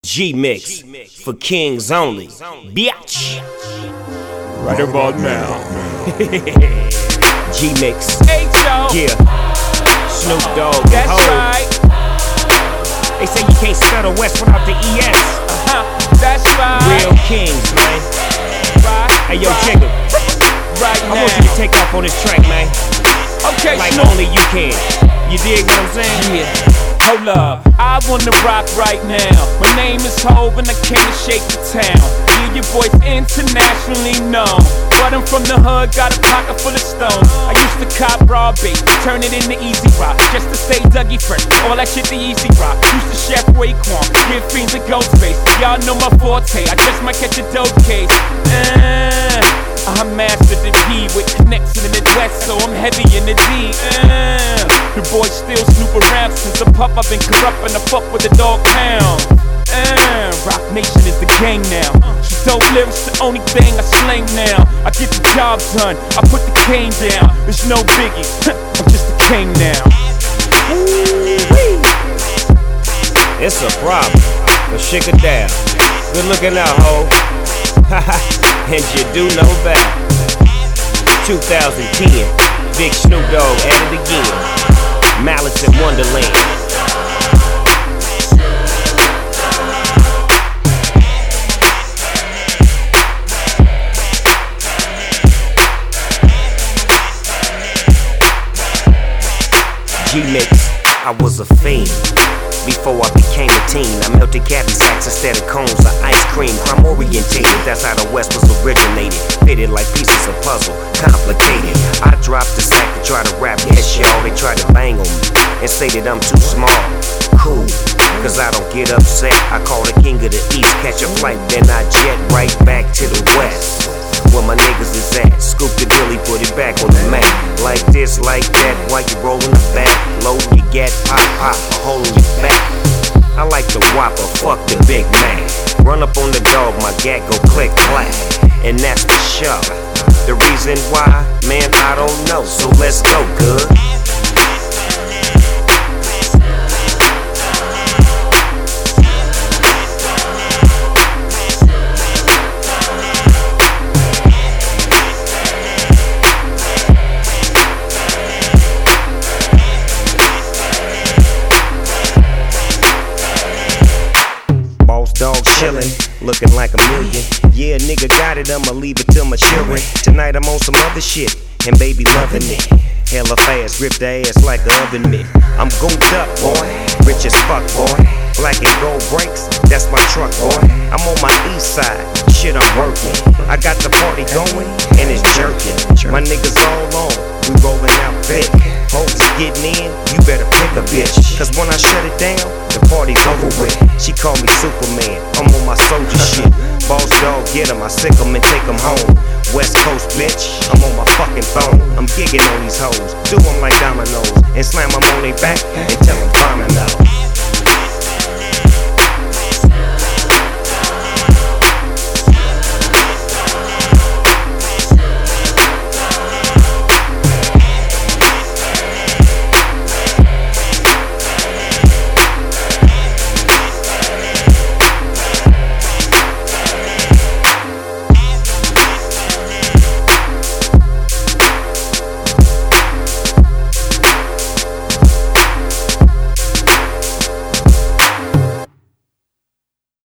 G-Mix for kings only. Bitch. Right about now. G-Mix. H.O. Yeah. Snoop Dogg. That's right. They say you can't spell the West without the ES. That's right. Real kings, man. Right. Hey, yo, Jigga. Right now. I want you to take off on this track, man. Okay, Like Snoop. only you can. You dig what I'm saying? Yeah. Hold up, I wanna rock right now. My name is Hov and I came to shake the town. Yeah, your boy's internationally known, but I'm from the hood, got a pocket full of stones. I used to cop raw bait, turn it into easy rock, just to stay Dougie fresh. All that shit the easy rock. Used to chef Raekwon, give fiends a ghost face. Y'all know my forte, I just might catch a dope case. I mastered the P with connection in the West, so I'm heavy in the D. The boys still snoop around since a pup. I've been corrupt and I fuck with the dog pound. Rock Nation is the gang now. So dope lyrics the only thing I slang now. I get the job done, I put the cane down. It's no biggie, I'm just a king now. It's a problem, but shake it down. Good looking out, ho. And you do know that. 2010, Big Snoop Dogg at it again. Malice in Wonderland. G-Mix, I was a fiend. Before I became a teen, I melted cabbie sacks instead of cones of ice cream. Crime orientated, that's how the West was originated. Fitted like pieces of puzzle, complicated. I dropped the sack to try to rap, yes y'all. They tried to bang on me and say that I'm too small. Cool, cause I don't get upset. I call the king of the East, catch a flight, then I jet right back to the West. Where my niggas is at, scoop the dilly, put it back on the map. Like this, like that, while you rollin' the back. Load you gat, pop, pop, a hole in your back. I like the Whopper, fuck the Big Mac. Run up on the dog, my gat go click, clack. And that's the show. The reason why, man, I don't know. So let's go, good. Dog chillin', looking like a million. Yeah, nigga got it, I'ma leave it till my children. Tonight I'm on some other shit, and baby loving it. Hella fast, grip the ass like an oven mitt. I'm gooped up, boy, rich as fuck, boy. Black and gold brakes, that's my truck, boy. I'm on my east side, shit I'm working. I got the party going, and it's jerking. My niggas all on, we rollin' out thick. Hoes getting in, you better pick a bitch. Cause when I shut it down, the party's over with. She call me Superman, I'm on my soldier shit. Boss dog, get him, I sick him and take him home. West Coast bitch, I'm on my fucking phone. I'm gigging on these hoes, do them like dominoes. And slam them on their back and tell them vomit out.